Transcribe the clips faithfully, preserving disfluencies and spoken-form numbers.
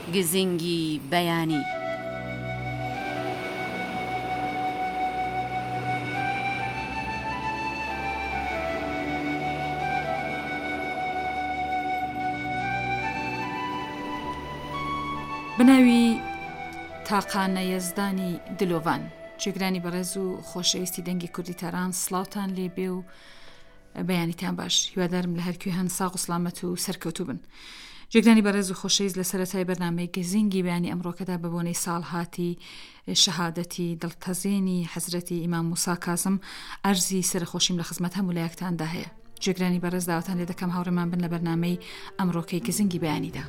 گزنگی بەیانی. بناوی تاقانە یەزدانی دلۆڤان. جێگرانی بەڕێز و خۆشەویستی دەنگی کوردی تاران، سڵاوتان لێبێ و بەیانیتان باش. هیوادارم لە هەرکوێ هەن ساغ و سلامەت و سەرکەوتوو بن. جێگرانی بەڕێز و خۆشەویست لە سەرەتای بەرنامەی گزینگی بەیانی ئەمڕۆکەدا بە بۆنەی ساڵهاتی شەهادەتی دڵتەزێنی حەزرەتی ئیمام موسا کازم ئەرزی سەرخۆشیم لە خزمەت هەموو لایەکتاندا هەیە. جێگرانی بەڕێز داوەتان لێ دەکەم هاوڕێمان بن لە بەرنامەی ئەمڕۆکەی گزینگی بەیانیدا.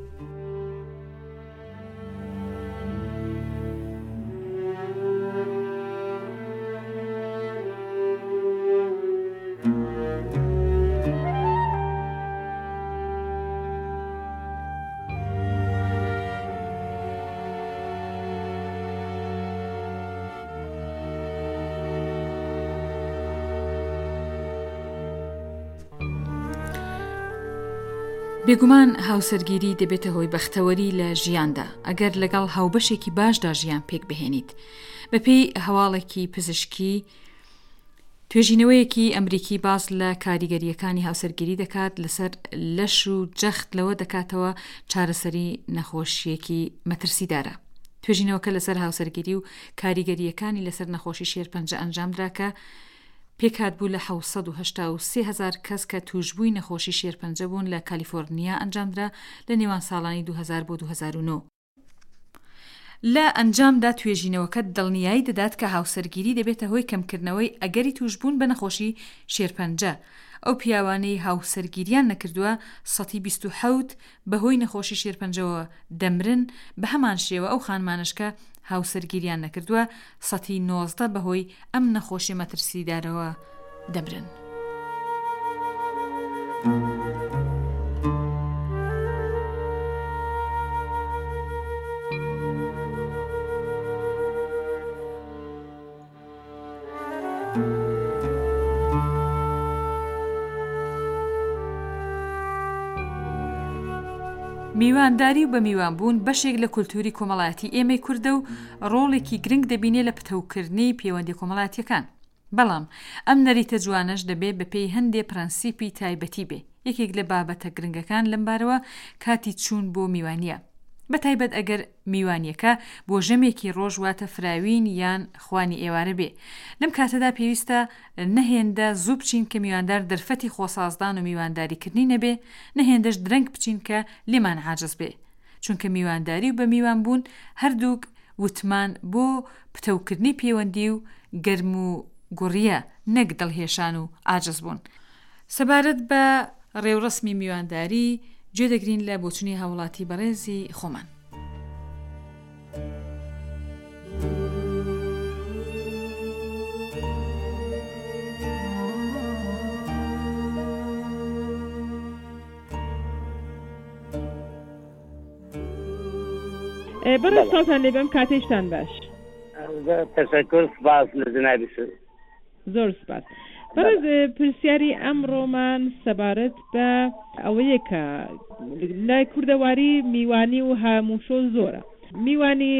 بێگومان هاوسەرگیری دەبێتە هۆی بەختەوەری لە ژیاندا ئەگەر لەگەڵ هاوبەشێکی باشدا ژیان پێک بهێنیت. بەپێی هەواڵێکی پزیشکی، توێژینەوەیەکی ئەمریکی باز لە کاریگەریەکانی هاوسەرگیری دەکات لەسەر لەش و جەخت لەوە دەکاتەوە چارەسەری نەخۆشیەکی مەترسیدارە. توێژینەوەکە لەسەر هاوسەرگیری و کاریگەریەکانی لەسەر نەخۆشی شێرپەنجە ئەنجامدرا کە پێکات بوو لە حەوت سەد و هەشتا و سێ هەزار کەس کە توشبووی نەخۆشی شێرپەنجە بوون لە کالیفۆرنیا ئەنجامدرا لە نێوان ساڵانی دوو هەزار بۆ دوو هەزار و نۆ. لە ئەنجامدا توێژینەوەکە دڵنیایی دەدات کە هاوسەرگیری دەبێتە هۆی کەمکردنەوەی ئەگەری توشبوون بە نەخۆشی شێرپەنجە. ئەو پیاوانەی هاوسەرگیریان نەکردووە سەدی بیست و حەوت بەهۆی نەخۆشی شێرپەنجەوە دەمرن، بە هەمان شێوە ئەو خانمانشکە هاوسەرگیریان نەکردووە سەدی نۆزدە بەهۆی ئەم نەخۆشی مەترسیدارەوە دەمرن. میوانداری و بە میوانبوون بەشێک لە کولتوری کۆمەڵایەتی ئێمەی کوردە و ڕۆڵێکی گرنگ دەبینێ لە پتەوکردنی پەیوەندی کۆمەڵایەتیەکان. بەڵام ئەم نەریتە جوانەش دەبێت بەپێی هەندێک پرەنسیپی تایبەتی بێ. یەکێک لە بابەتە گرنگەکان لەم بارەوە کاتی چوون بۆ میوانیە. بەتایبەت ئەگەر میوانیەکە بۆ ژەمێکی ڕۆژ واتە فراوین یان خوانی ئێوارە بێ، لەم کاتەدا پێویستە نەهێندە زوو بچین کە میواندار دەرفەتی خۆسازدان و میوانداریکردنی نەبێ، نەهێندەش درەنگ بچین کە لێمان عاجز بێ، چونکە میوانداری و بە میوان بوون هەردووک وتمان بۆ پتەوکردنی پەیوەندی و گەرم و گوڕیە، نەک دڵهێشان و عاجز بوون. سەبارەت بە ڕێوڕسمی میوانداری گوێ دەگرین لە بۆچوونی هاوڵاتی بەڕێزی خۆمان. بەڕێز ساڵتان لێبێم، کاتێشتان باش. تەشەکر، سپاس لە جەنابی زۆر سپاس. بەڕێز پرسیاری ئەمڕۆمان سەبارەت بە ئەوەیە کە لای کوردەواری میوانی و هاموشۆ زۆرە. میوانی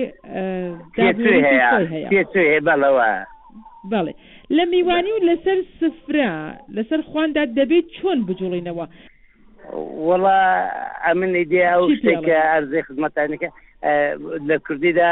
بەڵێ لە میوانی و لەسەر سفرە لەسەر خواندا دەبێت چۆن بجوڵینەوە؟ وەڵا ئەمن ئیدێ ئەو شتێکە ئەرزێ خزمەتانەکە لە کوردیدا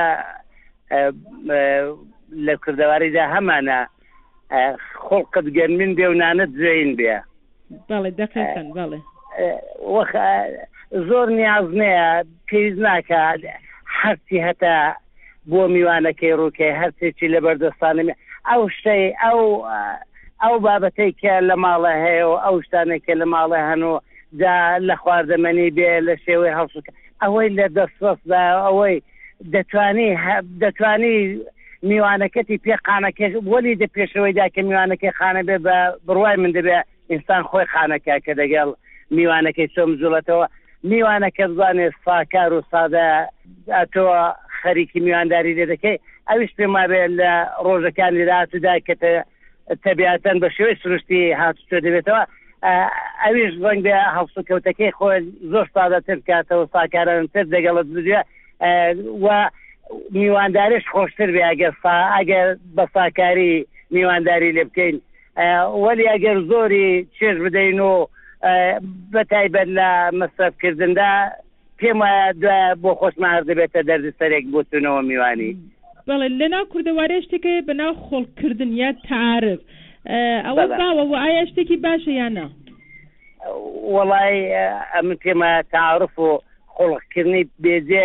لە کوردەواریدا هەمانە خۆڵقت گەرمین بێ و نانت زوێین بێ. بەڵێ دەقیقەن بەڵێ وەخ زۆر نیاز نەیە، پێویست ناکە هەرچی هەتا بۆ میوانەکەی ڕووکەی هەرچێکی لە بەردەستانە ئەو شتەی ئەو ئەو بابەتەی کە لە ماڵە هەیە و ئەو شتانێکە لە ماڵە هەن و دا لە خواردەمەنی بێ لە شێوەی هەڵسوکە ئەوەی لە دەستڕستدا ئەوەی دەتوانی دەتوانی میوانەکەتی پێ قانەکەش وەلی دە پێشەوەیدا کە میوانەکەی خانە بێ بە بڕوای من دەبێ ئینسان خۆی خانەکە کە دەگەڵ میوانەکەی چۆم زوڵەتەوە. میوانەکە بزانێت ساکار و سادە تۆ خەریکی میوانداری لێ دەکەی، ئەویش پێما بێ لە ڕۆژەکانی داهاتوودا کە تەبیعەتەن بە شێوەی سروشتی هاتوچۆ دەبێتەوە ئەویش ڕەنگ بێ هەڵسوکەوتەکەی خۆی زۆر سادەتر بکاتەوە ساکارانتر دەگەڵت بدوێ و میوانداریش خۆشتر بێ ئەگەر ئەگەر بە ساکاری میوانداری لێ بکەین وەلی ئەگەر زۆری چێژ بدەین و بەتایبەت لە مەسرەفکردندا پێم وایە دوایە بۆ خۆشمار دەبێتە دەردسەرێک بۆچوونەوە میوانی. بەڵێ لەناو کوردەوارەیە شتێکەیە بەناو خۆڵکردن یا تعارف ئەوە باوە و ئایا شتێکی باشە یان نا؟ وەڵای ئەمن پێمە تعارف و خۆڵکردنی بێجێ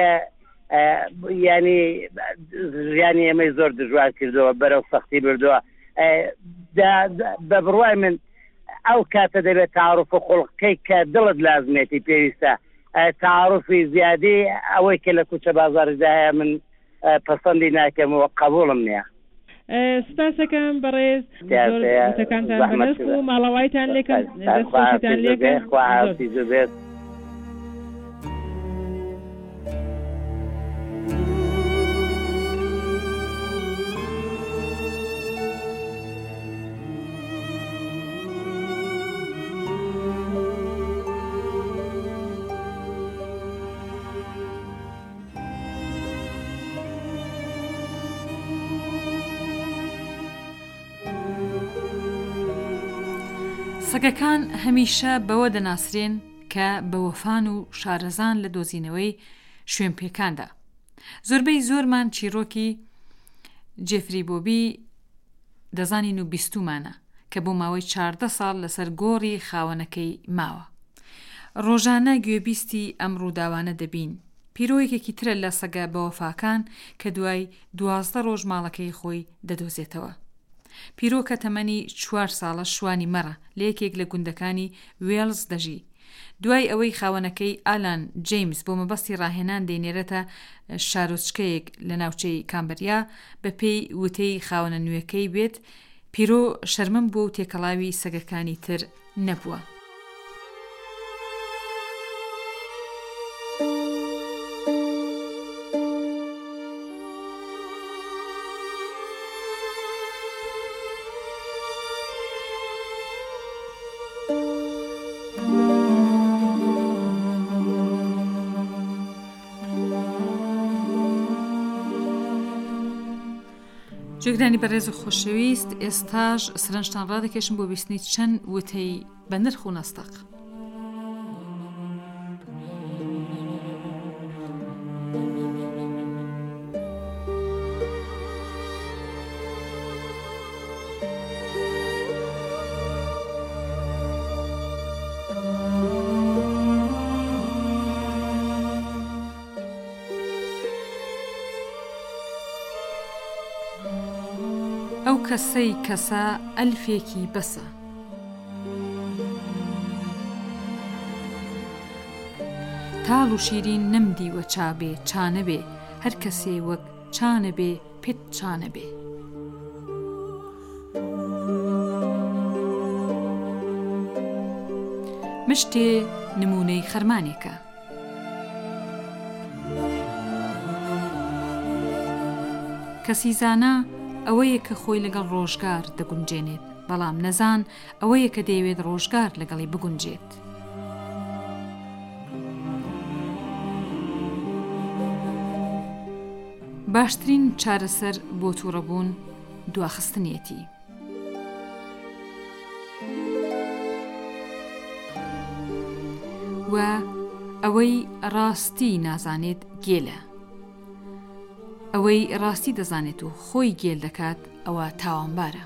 ینی ژیانی ئێمەی زۆر دژوار کردەوە بەرەو سەختی بردووە بە بڕوای من ئەو کاتە دەبێت تعارف و خۆڵکەی کە دڵت لازمێتی پێویستە تعارفی زیادی ئەوەی کە لە کوچە بازاڕداە من پەسەندی ناکەمەوە قبوڵم نییە. سپاسەکەم بەڕێز وتەکانتان بەدەست و ماڵەوایتان لێکن دەستخۆشتان لێکن بێت. سەگەکان هەمیشە بەوە دەناسرێن کە بە وەفان و شارەزان لە دۆزینەوەی شوێن پێکاندا. زۆربەی زۆرمان چیرۆکی جێفری بۆبی دەزانین و بیستومانە کە بۆ ماوەی چاردە ساڵ لەسەر گۆڕی خاوەنەکەی ماوە. ڕۆژانە گوێبیستی ئەم ڕووداوانە دەبین. پیرۆیەکێکی ترە لە سەگە بە وەفاکان کە دوای دوازدە ڕۆژ ماڵەکەی خۆی دەدۆزێتەوە. پیرۆکە تەمەنی چوار ساڵە شوانی مەڕە لە یەکێک لە گوندەکانی وێلز دەژی. دوای ئەوەی خاوەنەکەی ئالان جەیمس بۆ مەبەستی ڕاهێنان دێنێرێتە شارۆچکەیەک لە ناوچەی کامبریا بە پێی وتەی خاوەنە نوێەکەی بێت، پیرۆ شەرمەم بووە و تێکەڵاوی سەگەکانی تر نەبووە. جێگرانی بەڕێز و خۆشەویست، ئێستاش سرنجتان ڕادەکێشم بۆ بیستنی چەند وتەی بە نرخ و نەستەق. ئەو کەسەی کەسە ئەلفێکی بەسە. تاڵ و شیرین نەمدیوە چابێ چانە بێ، هەر کەسێ وەک چانە بێ پێت چانە بێ. مشتێ نمونەی خەرمانێکە. کەسی زانە ئەوەیە کە خۆی لەگەڵ ڕۆژگار دەگونجێنێت، بەڵام نەزان ئەوەیە کە دەیەوێت ڕۆژگار لەگەڵی بگونجێت. باشترین چارەسەر بۆ تووڕەبوون دواخستنیەتی. و ئەوەی ڕاستی نازانێت گێلە. ئەوەی ڕاستی دەزانێت و خۆی گێل دەکات ئەوە تاوانبارە.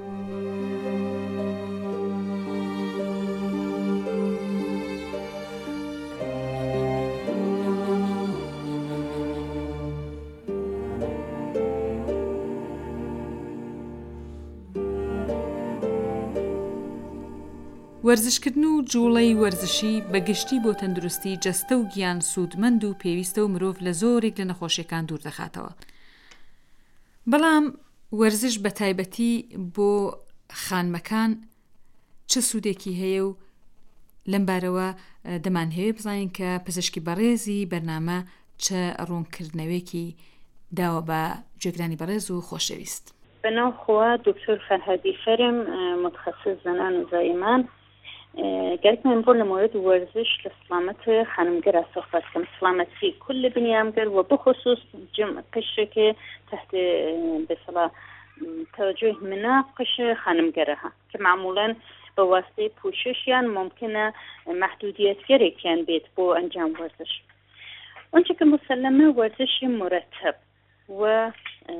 وەرزشکردن و جوڵەی وەرزشی بەگشتی بۆ تەندروستی جەستە و گیان سوودمەند و پێویستە و مرۆڤ لە زۆرێک لە نەخۆشیەکان دوور دەخاتەوە. بەڵام وەرزش بە تایبەتی بۆ خانمەکان چه سوودێکی هەیە و لەم بارەوە دەمانهەوێت بزانین کە پزیشکی بەڕێزی بەرنامە چه ڕوونکردنەوەیەکی داوە بە جێگرانی بەڕێز و خۆشەویست. بەناو خوا دکتۆر فەرهادی فەرم متخصص زەنان و زایمان گەرەکمان بۆ لە مورد وەرزش لە سڵامەت خانمگەرە سۆحبەت کەم سڵامەتی كل بنیامگەر و بخصوص جمع قشرێکی تحت بەسەڵا توجه منا قش خانمگەرەها کە معمولاً بە واسطەی پوششیان ممکنە محدودیەتگەرێکیان بێت بۆ ئەنجام وەرزش. ئەوەنچە کە مسلمە وەرزشی مرتب و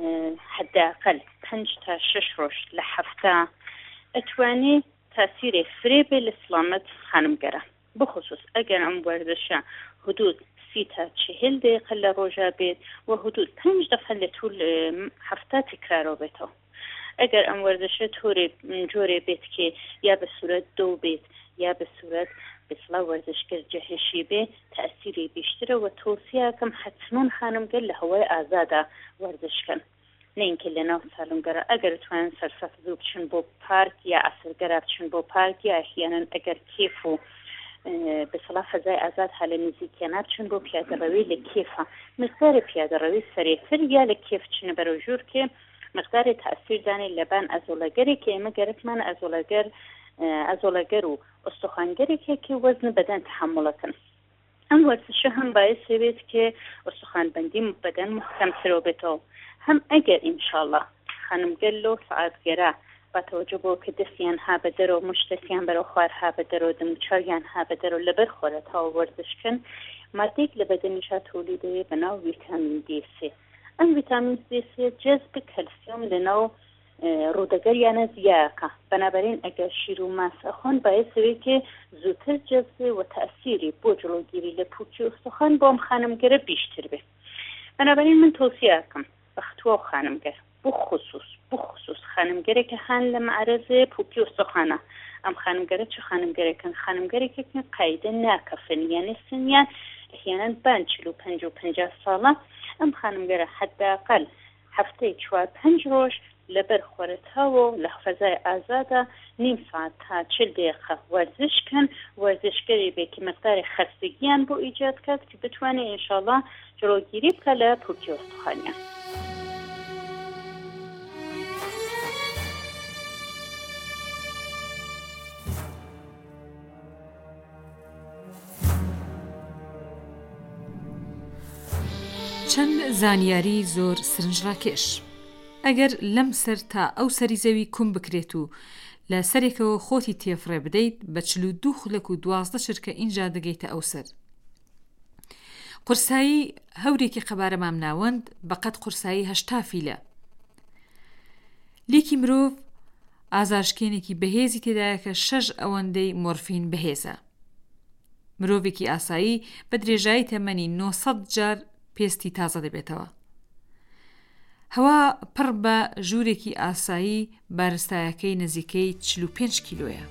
حداقل پنج تا شش ڕۆژ لە هەفتە ئەتوانێت تاثیری فرێ بێ لە سڵامەت خانمگەرە بخصوص ئەگەر ئەم وەرزشە حدود سی تا چهل دقیقە لە ڕۆژە بێت و حدود پنج دەفە لە توول هەفتە تکرارەوە بێتەوە. ئەگەر ئەم وەرزشە تۆرێ جۆرێ بێت کە یا بە سوورەت دۆ بێت یا بە سوورەت بسڵا وەرزشکرد جەهشی بێ تاثیری بیشترە و تۆسیەکەم حتمما خانمگەر لە هەوای ئازادا وەرزشکەن نینکە لە ناو سالونگەرە ئەگەر توانن سەرسەف زوو بچن بۆ پارک یا ئەسرگەرە بچن بۆ پارک یا ئەحیانەن ئەگەر کێف و بسڵا فەزای ئازاد هەلە نزیکیانە بچن بۆ پیادەڕەوی لە کێفە مقداری پیادەڕەوی سەرێتر یا لە کێف چنە بەرەو ژوور کە مقداری تاثیر دانی لەبان ئەزۆڵەگەری کە ئێمە گەرەکمان ئەزۆڵەگەر ئەزۆڵەگەر و ئۆستۆخانگەرێکێکی وەزن بەدەن تحملەکەن. ئەم وەرزشە هەم باعث بێت کە ئۆستۆخانبەندی بەدەن محکەمترەوە بێتەوە هەم ئەگەر ئینشاءڵڵا خانمگەر لەو سەعاتگەرە با تەوەجە بۆ کە دەستیان ها بە دەرەوە مشتەکیان بەرەو خوار ها بە دەرەوە دمچاریان ها بە دەرەوە لەبەر خۆرەتەوە وەرزشکەن مادەیەک لە بەدەنیشا تۆلیدەوێت بە ناو ڤیتامین دی سێ. ئەم ڤیتامین دی سێ جەزب کەلسیۆم لە ناو ڕوودەگەریانە زیاکە بەنابەرین ئەگەر شیر و ماس ئەخۆن باعثەوێت کە زووتر جەزبێ و تەئسیری بۆ جلۆگیری لە پووکی ئۆستۆخان بۆ ئەم خانمگەرە بیشتر بێت. بەنابەرین من تۆسیەکەم بەختووە خانمگەر بخصوص بخصوص خانمگەرێکە هەن لە معرەزێ پووکی ئۆستۆخانە ئەم خانمگەرە چ خانمگەرێکن خانمگەرێکێکن قاعدە ناکەفن یعنی سنیان احیانا بان چلو پنج و پنجاه ساڵە ئەم خانمگەرە حداقل هەفتەی چوار پنج ڕۆژ لەبەر خۆرەتەوە لە فەزای ئازادە نیم ساعت تا چل دقیقە وەرزشکەن وەرزشگەری بێ کە مقداری خەستگییان بۆ ئیجاد کات کە بتوانێت ئینشاءڵڵا جلۆگیری بکە لە پووکی ئۆستۆخانیان. چەند زانیاری زۆر سرنجڕاکێش ئەگەر لەم سەر تا ئەو سەری زەوی کوم بکرێت و لە سەرێکەوە خۆتی تێفڕێ بدەیت بە چل و دوو خولەک و دوازدە چرکە ئینجا دەگەیتە ئەو سەر. قورسایی هەورێکی قەبارە مامناوەند بەقەت قورسایی هەشتا فیلە. لیکی مرۆڤ ئازارشکێنێکی بەهێزی تێدایە کە شەش ئەوەندەی مۆرفین بەهێزە. مرۆڤێکی ئاسایی بە درێژایی تەمەنی نۆ سەد جار پێستی تازە دەبێتەوە. هەوا پڕ بە ژوورێکی ئاسایی بارستایەکەی نزیکەی چل و پێنج کیلۆیە.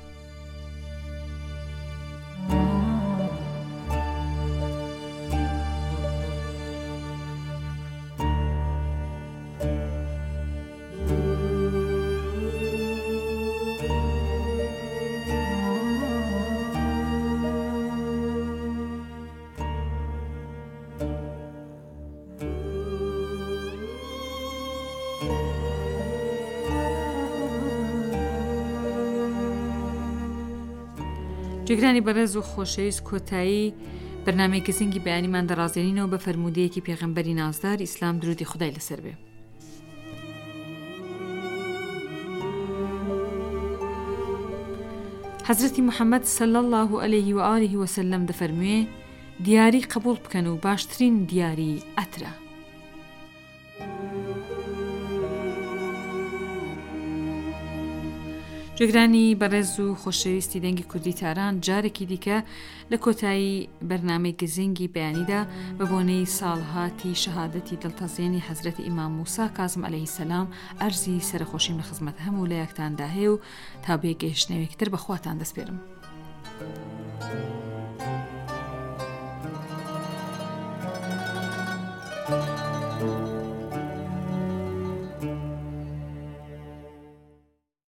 جێگرانی بەڕێز و خۆشەویست کۆتایی بەرنامەی گزینگی بەیانیمان دەڕازێنینەوە بە فەرموودەیەکی پێغەمبەری نازدار ئیسلام درودی خودای لەسەر بێ. حەزرەتی محەممەد صلی الله علیه و آله و سلم دەفەرموێ دیاری قبول بکەن و باشترین دیاری ئەترە. جێگرانی بەڕێز و خۆشەویستی دەنگی کوردی تاران جارێکی دیکە لە کۆتایی بەرنامەی گزینگی بەیانیدا بە بۆنەی ساڵهاتی شەهادەتی دڵتەزیێنی حەزرەتی ئیمام موسا کاظم عەلەیهی سەلام ئەرزی سەرخۆشیم لە خزمەت هەموو لایەکتان داهەیە و تا بێگەیشتنەوەیەکتر بەخواتان دەسپێرم.